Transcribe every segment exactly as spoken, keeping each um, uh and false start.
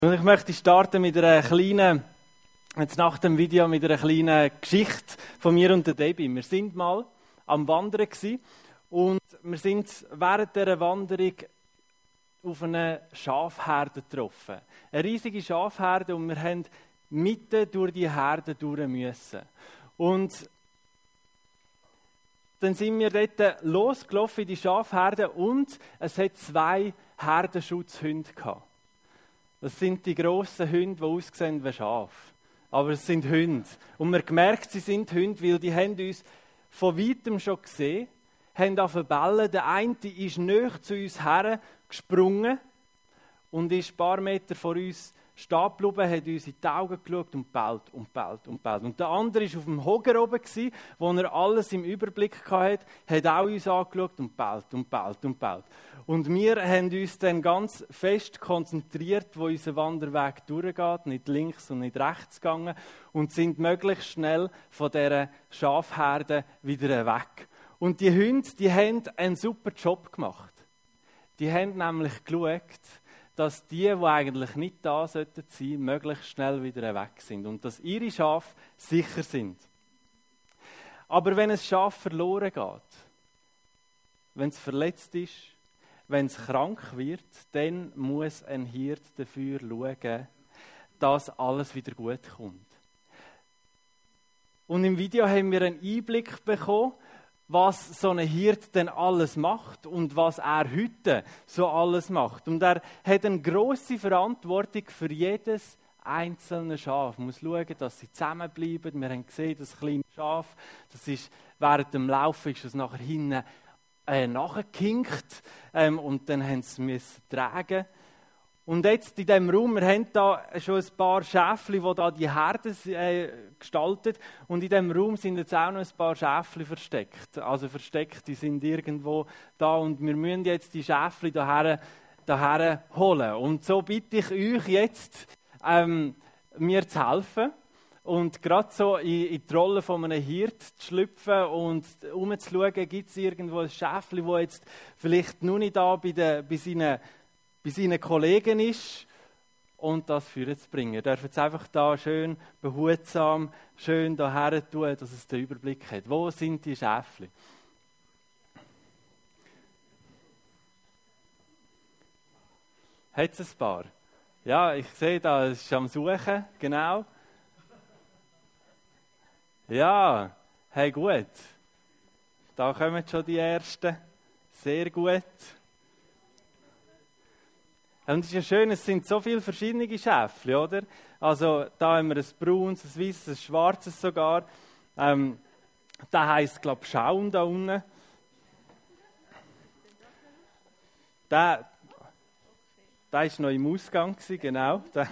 Und ich möchte starten mit einer kleinen, jetzt nach dem Video, mit einer kleinen Geschichte von mir und der Debbie. Wir sind mal am Wandern gewesen und wir sind während dieser Wanderung auf eine Schafherde getroffen. Eine riesige Schafherde und wir haben mitten durch die Herde durch müssen. Und dann sind wir dort losgelaufen in die Schafherde und es hat zwei Herdenschutzhunde gehabt. Das sind die grossen Hunde, die aussehen wie Schafe. Aber es sind Hunde. Und man gemerkt, sie sind Hunde, weil die haben uns von weitem schon gesehen, haben angefangen zu bellen. Der eine ist nahe zu uns hergesprungen und ist ein paar Meter vor uns stehen geblieben, hat uns in die Augen geschaut und bellt und bellt und bellt. Und der andere war auf dem Hocker oben, wo er alles im Überblick hatte, hat auch uns angeschaut und bellt und bellt und bellt. Und wir haben uns dann ganz fest konzentriert, wo unser Wanderweg durchgeht, nicht links und nicht rechts gegangen und sind möglichst schnell von dieser Schafherde wieder weg. Und die Hunde, die haben einen super Job gemacht. Die haben nämlich geschaut, dass die, die eigentlich nicht da sollten sein, möglichst schnell wieder weg sind und dass ihre Schafe sicher sind. Aber wenn ein Schaf verloren geht, wenn es verletzt ist, wenn es krank wird, dann muss ein Hirt dafür schauen, dass alles wieder gut kommt. Und im Video haben wir einen Einblick bekommen, was so ein Hirt denn alles macht und was er heute so alles macht. Und er hat eine grosse Verantwortung für jedes einzelne Schaf. Man muss schauen, dass sie zusammenbleiben. Wir haben gesehen, das kleine Schaf, das ist, während dem Laufen ist es nachher hinten äh, nachgekinkt ähm, und dann haben sie es tragen. Und jetzt in diesem Raum, wir haben da schon ein paar Schäfli, die da die Herde äh, gestaltet. Und in diesem Raum sind jetzt auch noch ein paar Schäfli versteckt. Also versteckt, die sind irgendwo da. Und wir müssen jetzt die Schäfli daher, daher holen. Und so bitte ich euch jetzt, ähm, mir zu helfen. Und gerade so in, in die Rolle von einem Hirt zu schlüpfen und umzuschauen, gibt es irgendwo ein Schäfli, das jetzt vielleicht noch nicht da bei, den, bei seinen bei seinen Kollegen ist und das führen zu bringen. Ihr dürft jetzt einfach da schön behutsam, schön daher tun, dass es den Überblick hat. Wo sind die Schäfli? Hat es ein paar? Ja, ich sehe da, es ist am Suchen, genau. Ja, hey, gut. Da kommen schon die Ersten. Sehr gut. Und es ist ja schön, es sind so viele verschiedene Schäfli, oder? Also da haben wir ein braunes, ein weißes, ein schwarzes sogar. Ähm, der heisst, glaube ich, Schaum da unten. Der, der war noch im Ausgang, genau. Der,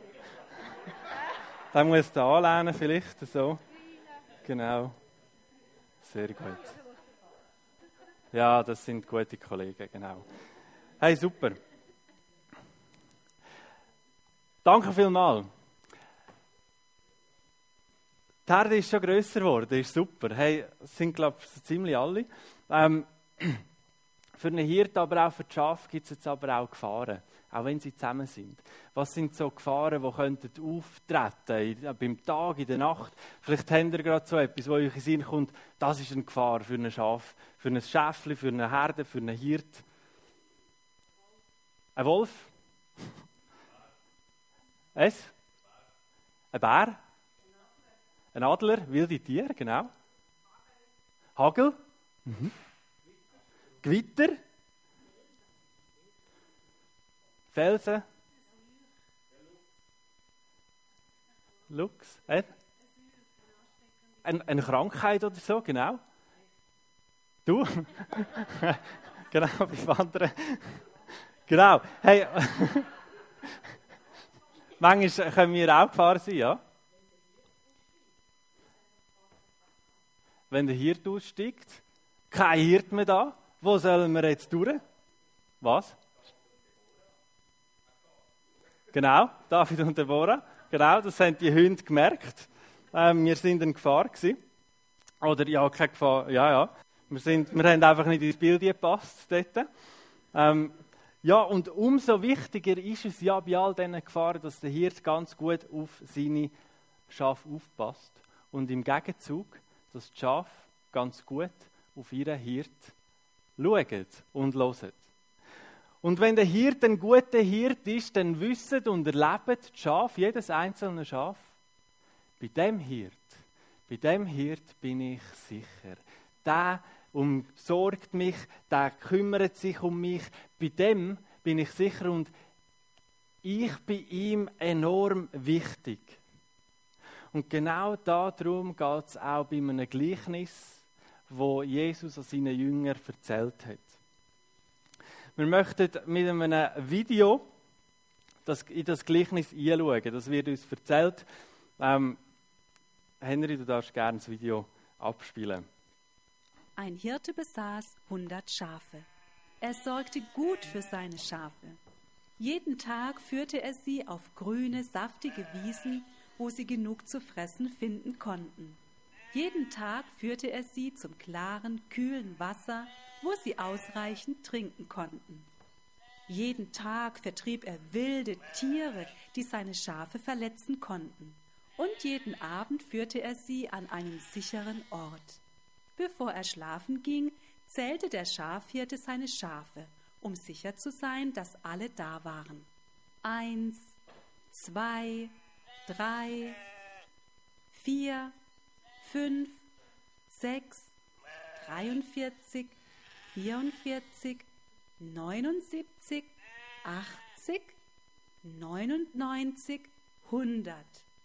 der muss da anlehnen vielleicht, so. Genau. Sehr gut. Ja, das sind gute Kollegen, genau. Hey, super. Danke vielmals. Die Herde ist schon grösser geworden, ist super. Hey, das sind, glaube ich, so ziemlich alle. Ähm, für einen Hirt, aber auch für die Schafe gibt es jetzt aber auch Gefahren, auch wenn sie zusammen sind. Was sind so Gefahren, die könnten auftreten, in, beim Tag, in der Nacht? Vielleicht habt ihr gerade so etwas, wo euch in den Sinn kommt, das ist eine Gefahr für ein Schaf, für ein Schäfli, für eine Herde, für einen Hirt. Ein Wolf? Es? Ein Bär? Ein Adler? Wilde Tiere, genau. Hagel? Mhm. Gewitter? Felsen? Luchs? Äh? Ein, eine Krankheit oder so, genau. Du? Genau, beim Wandern. Genau. Hey. Manchmal können wir auch gefahren sein, ja? Wenn der Hirt aussteigt, kein Hirt mehr da, wo sollen wir jetzt durch? Was? Genau, David und Deborah. Genau, das haben die Hunde gemerkt. Ähm, wir sind in Gefahr gewesen. Oder ja, keine Gefahr, ja, ja. Wir, sind, wir haben einfach nicht ins Bild gepasst dort. Ähm, Ja, und umso wichtiger ist es ja bei all diesen Gefahren, dass der Hirt ganz gut auf seine Schafe aufpasst. Und im Gegenzug, dass die Schafe ganz gut auf ihren Hirt schauen und hören. Und wenn der Hirt ein guter Hirt ist, dann wissen und erleben die Schafe, jedes einzelne Schaf, bei dem Hirt, bei dem Hirt bin ich sicher. Der umsorgt mich, der kümmert sich um mich. Bei dem bin ich sicher und ich bin ihm enorm wichtig. Und genau darum geht es auch bei einem Gleichnis, wo Jesus an seinen Jüngern erzählt hat. Wir möchten mit einem Video das, in das Gleichnis hinschauen. Das wird uns erzählt. Ähm, Henry, du darfst gerne das Video abspielen. Ein Hirte besaß hundert Schafe. Er sorgte gut für seine Schafe. Jeden Tag führte er sie auf grüne, saftige Wiesen, wo sie genug zu fressen finden konnten. Jeden Tag führte er sie zum klaren, kühlen Wasser, wo sie ausreichend trinken konnten. Jeden Tag vertrieb er wilde Tiere, die seine Schafe verletzen konnten. Und jeden Abend führte er sie an einen sicheren Ort. Bevor er schlafen ging, zählte der Schafhirte seine Schafe, um sicher zu sein, dass alle da waren. Eins, zwei, drei, vier, fünf, sechs, dreiundvierzig, vierundvierzig, neunundsiebzig, achtzig, neunundneunzig, hundert.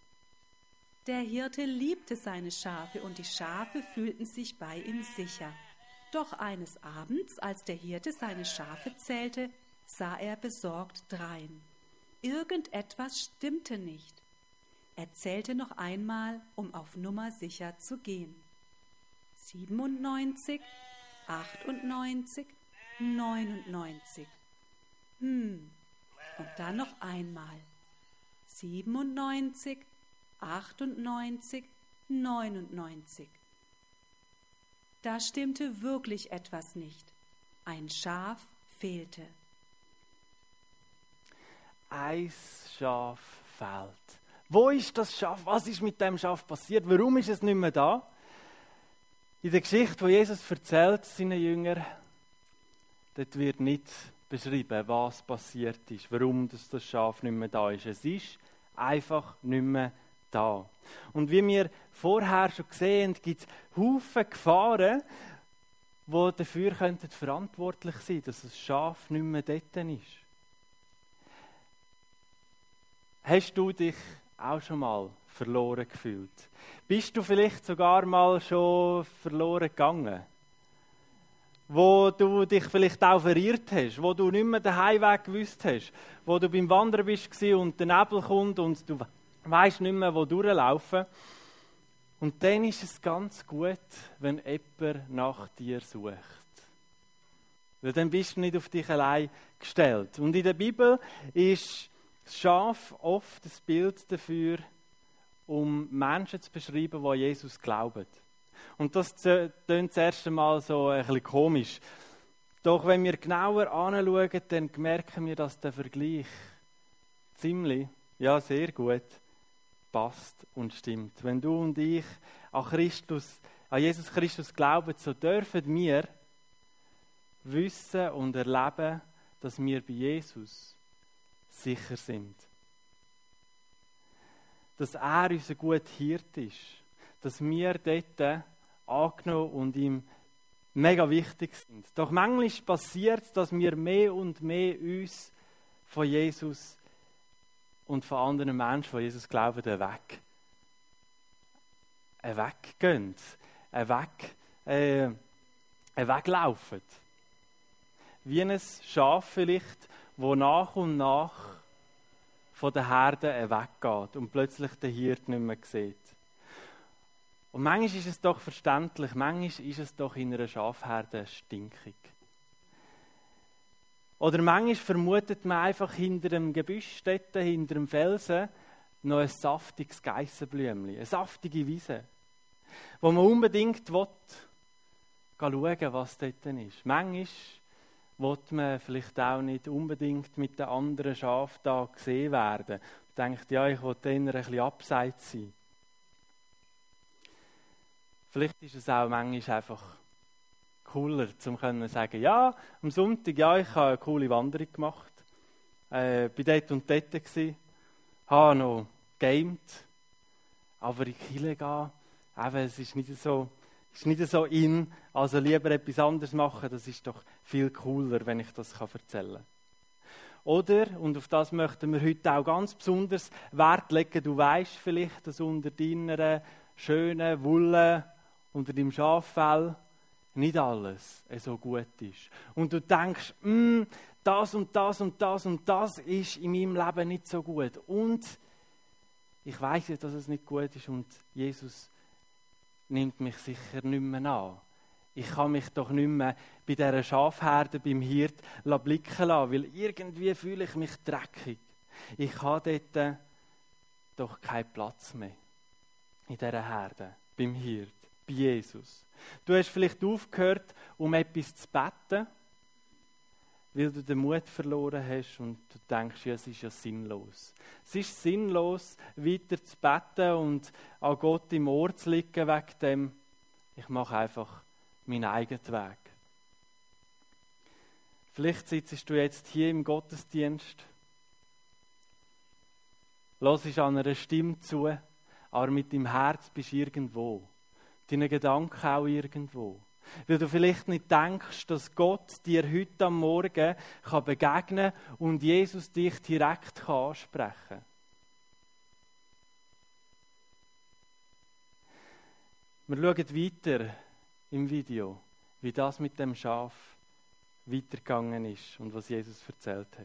Der Hirte liebte seine Schafe und die Schafe fühlten sich bei ihm sicher. Doch eines Abends, als der Hirte seine Schafe zählte, sah er besorgt drein. Irgendetwas stimmte nicht. Er zählte noch einmal, um auf Nummer sicher zu gehen. Siebenundneunzig, achtundneunzig, neunundneunzig. Hm, und dann noch einmal. Siebenundneunzig, achtundneunzig, neunundneunzig. Da stimmte wirklich etwas nicht. Ein Schaf fehlte. Ein Schaf fehlt. Wo ist das Schaf? Was ist mit dem Schaf passiert? Warum ist es nicht mehr da? In der Geschichte, die Jesus erzählt, seinen Jüngern, dort wird nicht beschrieben, was passiert ist, warum das, das Schaf nicht mehr da ist. Es ist einfach nicht mehr da. Und wie wir vorher schon gesehen haben, gibt es Haufen Gefahren, die dafür könnten verantwortlich sein, dass das Schaf nicht mehr dort ist. Hast du dich auch schon mal verloren gefühlt? Bist du vielleicht sogar mal schon verloren gegangen? Wo du dich vielleicht auch verirrt hast, wo du nicht mehr den Heimweg gewusst hast, wo du beim Wandern bist und der Nebel kommt und du weisst nicht mehr, wo durchlaufen. Und dann ist es ganz gut, wenn jemand nach dir sucht. Weil dann bist du nicht auf dich allein gestellt. Und in der Bibel ist das Schaf oft das Bild dafür, um Menschen zu beschreiben, die an Jesus glauben. Und das klingt das erste Mal so ein bisschen komisch. Doch wenn wir genauer anschauen, dann merken wir, dass der Vergleich ziemlich, ja sehr gut passt und stimmt. Wenn du und ich an Christus, an Jesus Christus glauben, so dürfen wir wissen und erleben, dass wir bei Jesus sicher sind. Dass er unser guter Hirte ist. Dass wir dort angenommen und ihm mega wichtig sind. Doch manchmal passiert es, dass wir mehr und mehr uns von Jesus und von anderen Menschen, die Jesus glauben, weg, weggehen, weg, äh, weglaufen. Wie ein Schaf vielleicht, wo nach und nach von der Herde weggeht und plötzlich den Hirt nicht mehr sieht. Und manchmal ist es doch verständlich, manchmal ist es doch in einer Schafherde stinkig. Oder manchmal vermutet man einfach hinter dem Gebüsch, dort, hinter dem Felsen, noch ein saftiges Geissenblümchen, eine saftige Wiese, wo man unbedingt will, schauen, was dort ist. Manchmal will man vielleicht auch nicht unbedingt mit den anderen Schafen da gesehen werden. Man denkt, ja, ich will denen ein bisschen abseits sein. Vielleicht ist es auch manchmal einfach cooler, um zu sagen, ja, am Sonntag, ja, ich habe eine coole Wanderung gemacht, äh, bin dort und dort gewesen, habe noch gamed, aber in die Kirche gehen, eben, es ist nicht so, ist nicht so in, also lieber etwas anderes machen, das ist doch viel cooler, wenn ich das erzählen kann. Oder, und auf das möchten wir heute auch ganz besonders Wert legen, du weißt vielleicht, dass unter deiner schönen Wolle, unter deinem Schaffell, nicht alles so gut ist. Und du denkst, mm, das und das und das und das ist in meinem Leben nicht so gut. Und ich weiss ja, dass es nicht gut ist und Jesus nimmt mich sicher nicht mehr an. Ich kann mich doch nicht mehr bei dieser Schafherde, beim Hirt blicken lassen, weil irgendwie fühle ich mich dreckig. Ich habe dort doch keinen Platz mehr in dieser Herde, beim Hirt, bei Jesus. Du hast vielleicht aufgehört, um etwas zu beten, weil du den Mut verloren hast und du denkst, ja, es ist ja sinnlos. Es ist sinnlos, weiter zu beten und an Gott im Ohr zu liegen wegen dem, ich mache einfach meinen eigenen Weg. Vielleicht sitzt du jetzt hier im Gottesdienst, hörst an einer Stimme zu, aber mit deinem Herz bist du irgendwo. Deine Gedanken auch irgendwo. Weil du vielleicht nicht denkst, dass Gott dir heute am Morgen kann begegnen und Jesus dich direkt kann ansprechen kann. Wir schauen weiter im Video, wie das mit dem Schaf weitergegangen ist und was Jesus erzählt hat.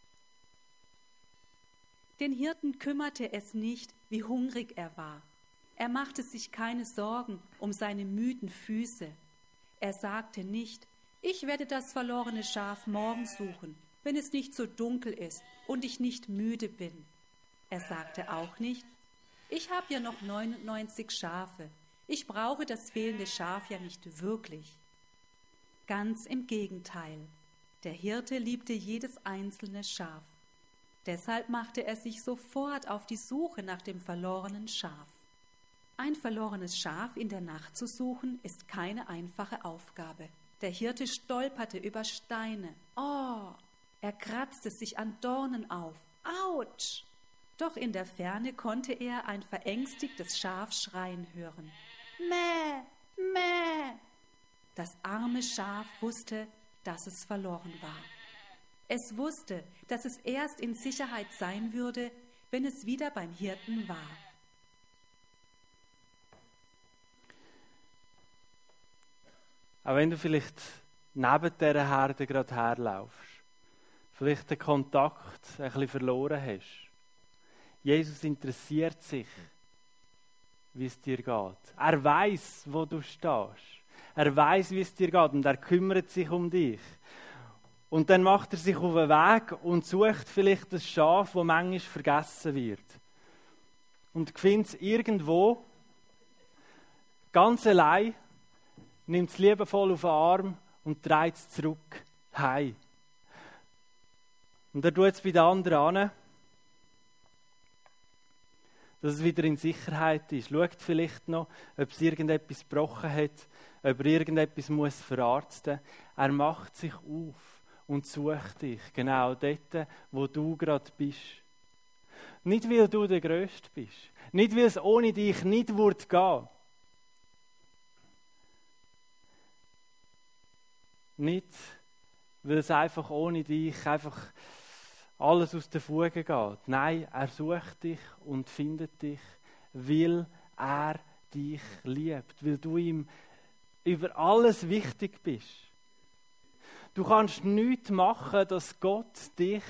Den Hirten kümmerte es nicht, wie hungrig er war. Er machte sich keine Sorgen um seine müden Füße. Er sagte nicht, ich werde das verlorene Schaf morgen suchen, wenn es nicht so dunkel ist und ich nicht müde bin. Er sagte auch nicht, ich habe ja noch neunundneunzig Schafe, ich brauche das fehlende Schaf ja nicht wirklich. Ganz im Gegenteil, der Hirte liebte jedes einzelne Schaf. Deshalb machte er sich sofort auf die Suche nach dem verlorenen Schaf. Ein verlorenes Schaf in der Nacht zu suchen, ist keine einfache Aufgabe. Der Hirte stolperte über Steine. Oh, er kratzte sich an Dornen auf. Autsch! Doch in der Ferne konnte er ein verängstigtes Schaf schreien hören. Mäh, mäh! Das arme Schaf wusste, dass es verloren war. Es wusste, dass es erst in Sicherheit sein würde, wenn es wieder beim Hirten war. Auch wenn du vielleicht neben dieser Herde gerade herlaufst, vielleicht den Kontakt ein bisschen verloren hast. Jesus interessiert sich, wie es dir geht. Er weiß, wo du stehst. Er weiß, wie es dir geht und er kümmert sich um dich. Und dann macht er sich auf den Weg und sucht vielleicht das Schaf, das manchmal vergessen wird. Und findet es irgendwo, ganz allein, nimmt es liebevoll auf den Arm und dreht es zurück, heim. Und er tut es bei den anderen an, dass es wieder in Sicherheit ist. Schaut vielleicht noch, ob es irgendetwas gebrochen hat, ob er irgendetwas muss verarzten muss. Er macht sich auf und sucht dich, genau dort, wo du gerade bist. Nicht, weil du der Größte bist. Nicht, weil es ohne dich nicht wird gehen. Nicht, weil es einfach ohne dich einfach alles aus den Fugen geht. Nein, er sucht dich und findet dich, weil er dich liebt, weil du ihm über alles wichtig bist. Du kannst nichts machen, dass Gott dich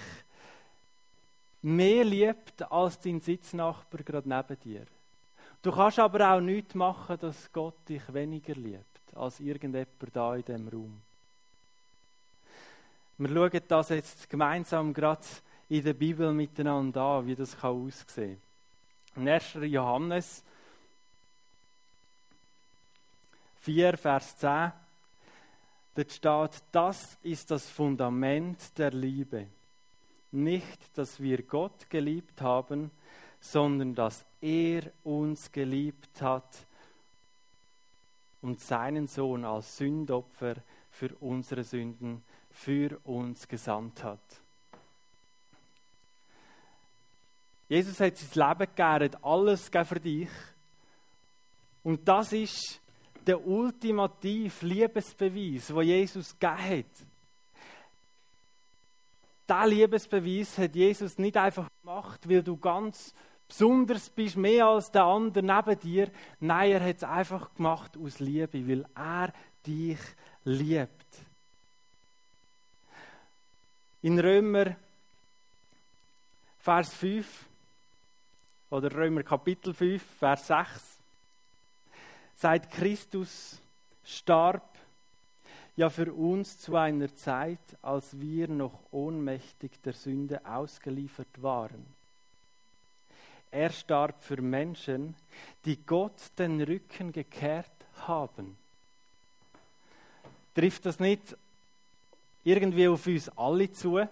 mehr liebt als dein Sitznachbar gerade neben dir. Du kannst aber auch nichts machen, dass Gott dich weniger liebt als irgendjemand da in diesem Raum. Wir schauen das jetzt gemeinsam gerade in der Bibel miteinander an, wie das aussehen kann. In erster Johannes vier, Vers zehn. Dort steht, das ist das Fundament der Liebe. Nicht, dass wir Gott geliebt haben, sondern dass er uns geliebt hat und seinen Sohn als Sündopfer für unsere Sünden für uns gesandt hat. Jesus hat sein Leben gegeben, hat alles gegeben für dich. Und das ist der ultimative Liebesbeweis, den Jesus gegeben hat. Diesen Liebesbeweis hat Jesus nicht einfach gemacht, weil du ganz besonders bist, mehr als der andere neben dir. Nein, er hat es einfach gemacht aus Liebe, weil er dich liebt. In Römer Vers fünf oder Römer Kapitel fünf, Vers sechs sagt, Christus starb ja für uns zu einer Zeit, als wir noch ohnmächtig der Sünde ausgeliefert waren. Er starb für Menschen, die Gott den Rücken gekehrt haben. Trifft das nicht irgendwie auf uns alle zu?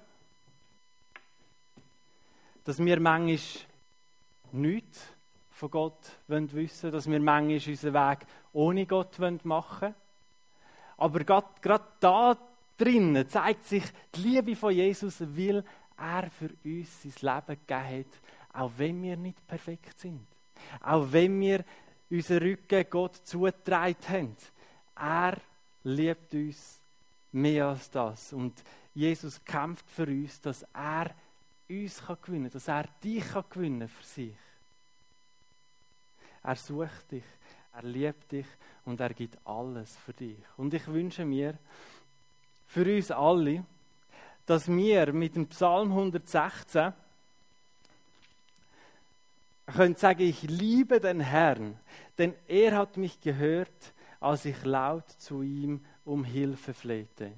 Dass wir manchmal nichts von Gott wissen wollen, dass wir manchmal unseren Weg ohne Gott machen wollen. Aber gerade da drinnen zeigt sich die Liebe von Jesus, weil er für uns sein Leben gegeben hat, auch wenn wir nicht perfekt sind. Auch wenn wir unseren Rücken Gott zugetragen haben. Er liebt uns mehr als das. Und Jesus kämpft für uns, dass er uns gewinnen kann, dass er dich gewinnen kann für sich. Er sucht dich, er liebt dich und er gibt alles für dich. Und ich wünsche mir für uns alle, dass wir mit dem Psalm hundertsechzehn können sagen, ich liebe den Herrn, denn er hat mich gehört, als ich laut zu ihm um Hilfe flehte.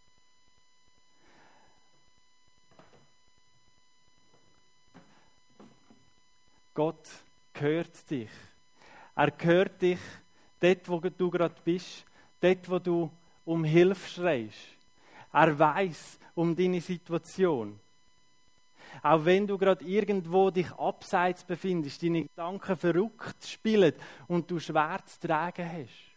Gott hört dich. Er hört dich dort, wo du gerade bist, dort, wo du um Hilfe schreist. Er weiß um deine Situation. Auch wenn du gerade irgendwo dich abseits befindest, deine Gedanken verrückt spielen und du schwer zu tragen hast.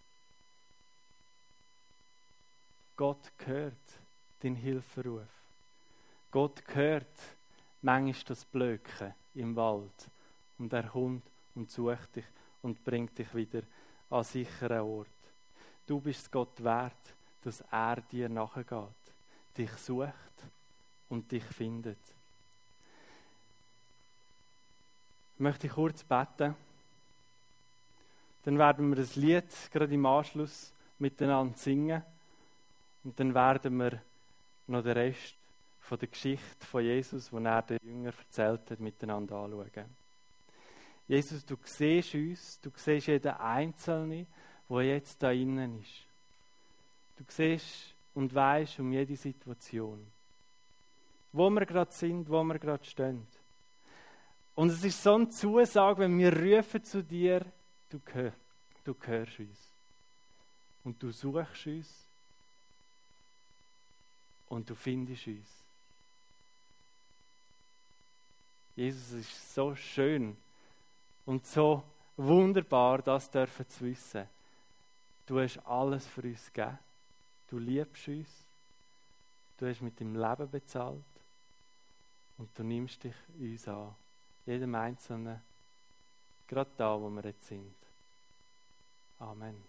Gott hört deinen Hilferuf. Gott hört manchmal das Blöken im Wald und er kommt und sucht dich und bringt dich wieder an einen sicheren Ort. Du bist es Gott wert, dass er dir nachgeht, dich sucht und dich findet. Ich möchte kurz beten. Dann werden wir das Lied gerade im Anschluss miteinander singen und dann werden wir noch den Rest von der Geschichte von Jesus, die er den Jüngern erzählt hat, miteinander anschauen. Jesus, du siehst uns, du siehst jeden Einzelnen, der jetzt da innen ist. Du siehst und weisst um jede Situation. Wo wir gerade sind, wo wir gerade stehen. Und es ist so eine Zusage, wenn wir rufen zu dir, du, hör, du hörst uns. Und du suchst uns. Und du findest uns. Jesus, es ist so schön und so wunderbar, das dürfen zu wissen. Du hast alles für uns gegeben. Du liebst uns. Du hast mit deinem Leben bezahlt. Und du nimmst dich uns an. Jedem Einzelnen. Gerade da, wo wir jetzt sind. Amen.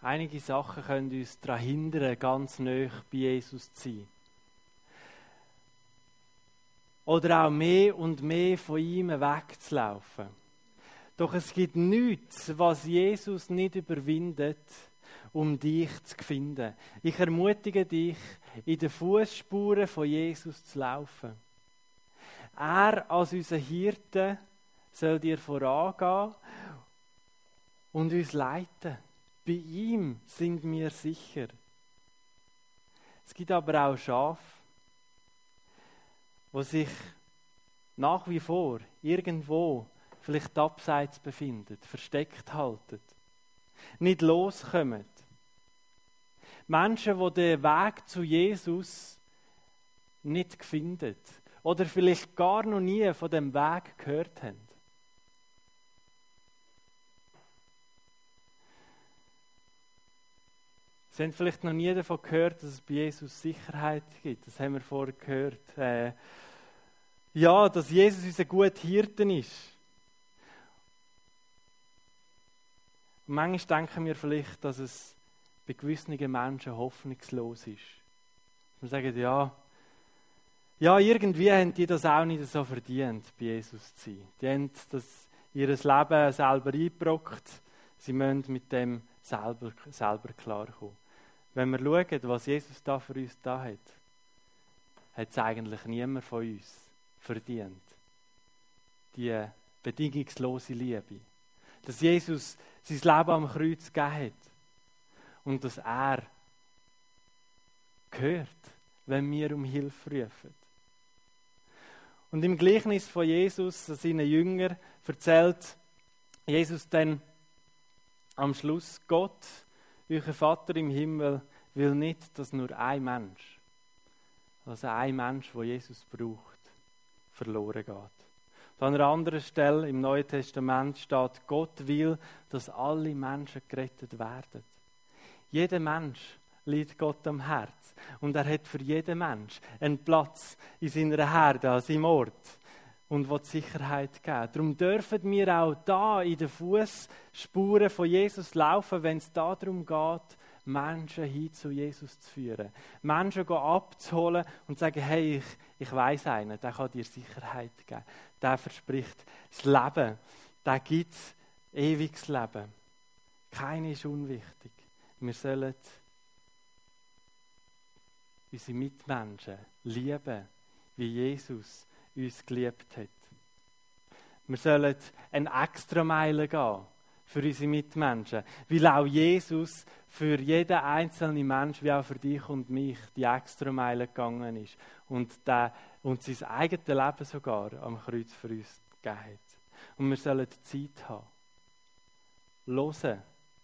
Einige Sachen können uns daran hindern, ganz nahe bei Jesus zu sein. Oder auch mehr und mehr von ihm wegzulaufen. Doch es gibt nichts, was Jesus nicht überwindet, um dich zu finden. Ich ermutige dich, in den Fußspuren von Jesus zu laufen. Er als unser Hirte soll dir vorangehen und uns leiten. Bei ihm sind wir sicher. Es gibt aber auch Schafe, die sich nach wie vor irgendwo vielleicht abseits befinden, versteckt halten, nicht loskommen. Menschen, die den Weg zu Jesus nicht finden oder vielleicht gar noch nie von dem Weg gehört haben. Sie haben vielleicht noch nie davon gehört, dass es bei Jesus Sicherheit gibt. Das haben wir vorher gehört. Äh, ja, dass Jesus unser guter Hirte ist. Und manchmal denken wir vielleicht, dass es bei gewissen Menschen hoffnungslos ist. Wir sagen, ja, ja, irgendwie haben die das auch nicht so verdient, bei Jesus zu sein. Die haben das ihr Leben selber eingebrockt. Sie müssen mit dem selber, selber klarkommen. Wenn wir schauen, was Jesus da für uns da hat, hat es eigentlich niemand von uns verdient. Die bedingungslose Liebe. Dass Jesus sein Leben am Kreuz gegeben hat. Und dass er gehört, wenn wir um Hilfe rufen. Und im Gleichnis von Jesus, seinen Jüngern, erzählt Jesus dann am Schluss, Gott, euer Vater im Himmel, will nicht, dass nur ein Mensch, also ein Mensch, der Jesus braucht, verloren geht. An einer anderen Stelle im Neuen Testament steht, Gott will, dass alle Menschen gerettet werden. Jeder Mensch liegt Gott am Herz. Und er hat für jeden Mensch einen Platz in seiner Herde, an seinem Ort. Und will Sicherheit geben. Darum dürfen wir auch da in den Fußspuren von Jesus laufen, wenn es darum geht, Menschen hin zu Jesus zu führen. Menschen abzuholen und zu sagen, hey, ich, ich weiss einen, der kann dir Sicherheit geben. Der verspricht das Leben. Der gibt ewiges Leben. Keiner ist unwichtig. Wir sollen unsere Mitmenschen lieben, wie Jesus uns geliebt hat. Wir sollen eine Extrameile gehen für unsere Mitmenschen, weil auch Jesus für jeden einzelnen Mensch, wie auch für dich und mich, die Extrameile gegangen ist und, der, und sein eigenes Leben sogar am Kreuz für uns gegeben hat. Und wir sollen Zeit haben. Hören.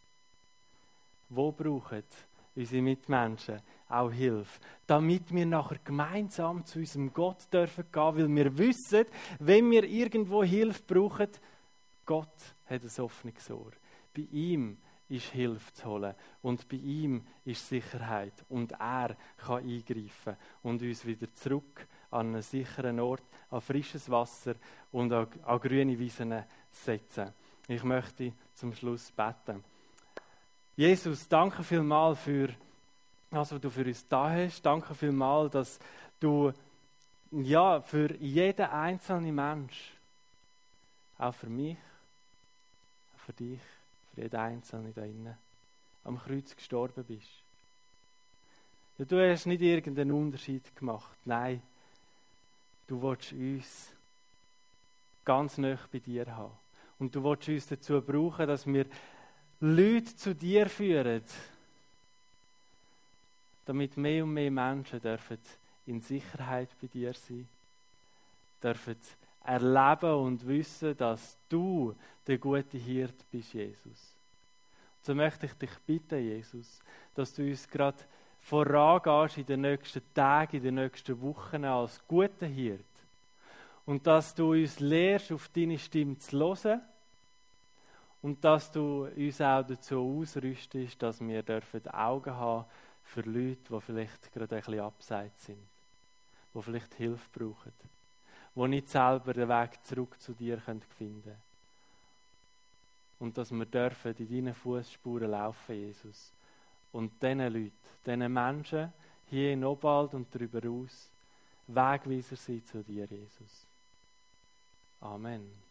Wo brauchen unsere Mitmenschen auch Hilfe, damit wir nachher gemeinsam zu unserem Gott dürfen gehen, weil wir wissen, wenn wir irgendwo Hilfe brauchen, Gott hat ein offenes Ohr. Bei ihm ist Hilfe zu holen und bei ihm ist Sicherheit und er kann eingreifen und uns wieder zurück an einen sicheren Ort, an frisches Wasser und an, an grüne Wiesen setzen. Ich möchte zum Schluss beten. Jesus, danke vielmals für das, was du für uns da hast. Danke vielmals, dass du ja, für jeden einzelnen Mensch, auch für mich, auch für dich, für jeden Einzelnen da innen, am Kreuz gestorben bist. Ja, du hast nicht irgendeinen Unterschied gemacht. Nein, du willst uns ganz nah bei dir haben. Und du willst uns dazu brauchen, dass wir Leute zu dir führen, damit mehr und mehr Menschen dürfen in Sicherheit bei dir sein, dürfen erleben und wissen, dass du der gute Hirte bist, Jesus. So möchte ich dich bitten, Jesus, dass du uns gerade vorangehst in den nächsten Tagen, in den nächsten Wochen als guter Hirte und dass du uns lehrst, auf deine Stimme zu hören und dass du uns auch dazu ausrüstest, dass wir dürfen Augen haben für Leute, die vielleicht gerade ein bisschen abseits sind, die vielleicht Hilfe brauchen, die nicht selber den Weg zurück zu dir finden können. und dass wir dürfen in deinen Fußspuren laufen, Jesus. Und diesen Leuten, diesen Menschen hier in Obwald und darüber aus Wegweiser sein zu dir, Jesus. Amen.